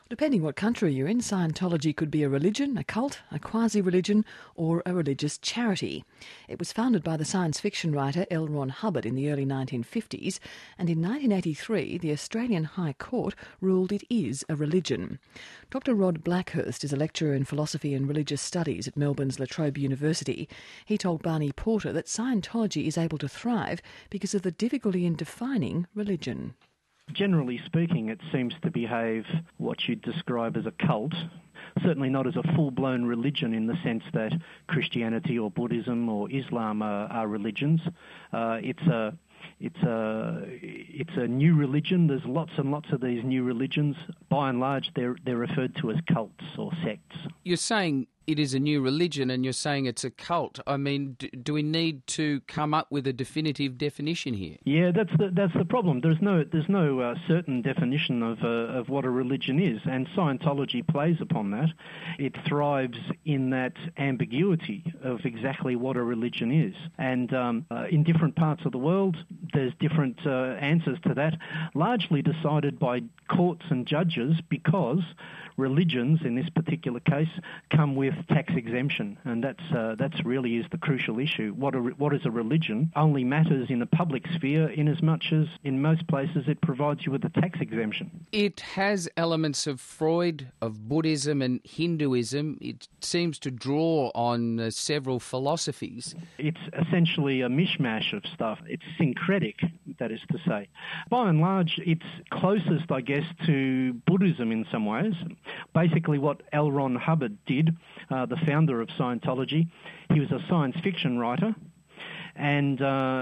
Depending what country you're in, Scientology could be a religion, a cult, a quasi-religion, or a religious charity. It was founded by the science fiction writer L. Ron Hubbard in the early 1950s, and in 1983 the Australian High Court ruled it is a religion. Dr. Rod Blackhurst is a lecturer in philosophy and religious studies at Melbourne's La Trobe University. He told Barney Porter that Scientology is able to thrive because of the difficulty in defining religion. Generally speaking, it seems to behave what you'd describe as a cult, certainly not as a full-blown religion in the sense that Christianity or Buddhism or Islam are religions. It's a new religion. There's lots and lots of these new religions. By and large, they're referred to as cults or sects. You're saying it is a new religion and you're saying it's a cult. I mean, do we need to come up with a definitive definition here? Yeah, that's the problem. There's no certain definition of what a religion is, and Scientology plays upon that. It thrives in that ambiguity of exactly what a religion is. And in different parts of the world, there's different answers to that, largely decided by courts and judges because religions, in this particular case, come with tax exemption, and that's really is the crucial issue. What is a religion only matters in the public sphere in as much as in most places it provides you with a tax exemption. It has elements of Freud, of Buddhism and Hinduism. It seems to draw on several philosophies. It's essentially a mishmash of stuff. It's syncretic, that is to say. By and large, it's closest, I guess, to Buddhism in some ways. Basically what L. Ron Hubbard did, the founder of Scientology, he was a science fiction writer, and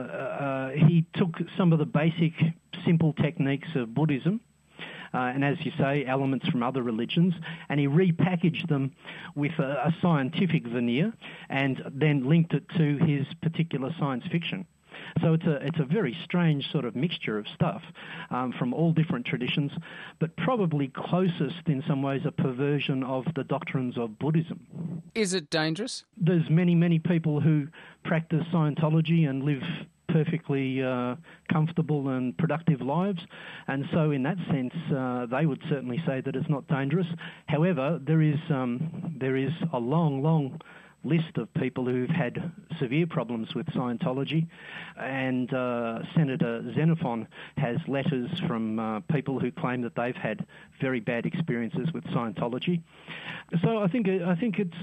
he took some of the basic simple techniques of Buddhism, and as you say, elements from other religions, and he repackaged them with a scientific veneer and then linked it to his particular science fiction. So it's a very strange sort of mixture of stuff from all different traditions, but probably closest in some ways a perversion of the doctrines of Buddhism. Is it dangerous? There's many people who practice Scientology and live perfectly comfortable and productive lives, and so in that sense they would certainly say that it's not dangerous. However, there is a long list of people who've had severe problems with Scientology, and Senator Xenophon has letters from people who claim that they've had very bad experiences with Scientology. So I think it's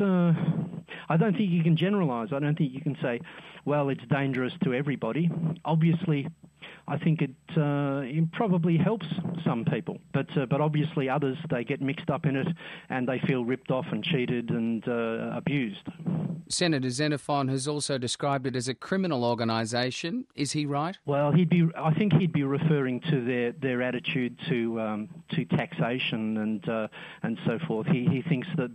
I don't think you can generalise. I don't think you can say, well, it's dangerous to everybody. Obviously, I think it probably helps some people, but obviously others, they get mixed up in it and they feel ripped off and cheated and abused. Senator Xenophon has also described it as a criminal organisation. Is he right? Well, I think he'd be referring to their attitude to taxation and so forth. He thinks that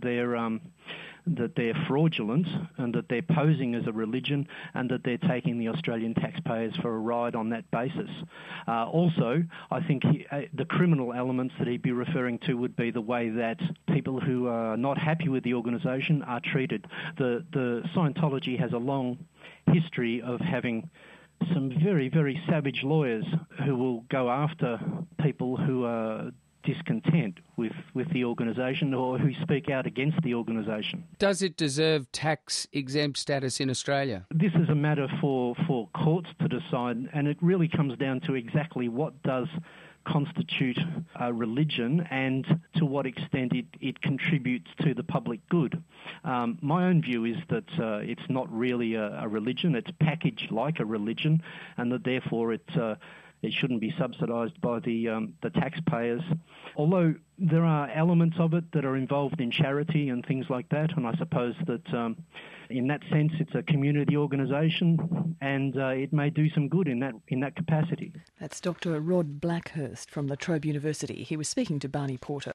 they're fraudulent and that they're posing as a religion and that they're taking the Australian taxpayers for a ride on that basis. Also, I think the criminal elements that he'd be referring to would be the way that people who are not happy with the organisation are treated. The Scientology has a long history of having some very, very savage lawyers who will go after people who are discontent with the organisation or who speak out against the organisation. Does it deserve tax-exempt status in Australia? This is a matter for courts to decide, and it really comes down to exactly what does constitute a religion and to what extent it contributes to the public good. My own view is that it's not really a religion. It's packaged like a religion, and that therefore it shouldn't be subsidised by the taxpayers. Although there are elements of it that are involved in charity and things like that, and I suppose that in that sense it's a community organisation, and it may do some good in that capacity. That's Dr. Rod Blackhurst from La Trobe University. He was speaking to Barney Porter.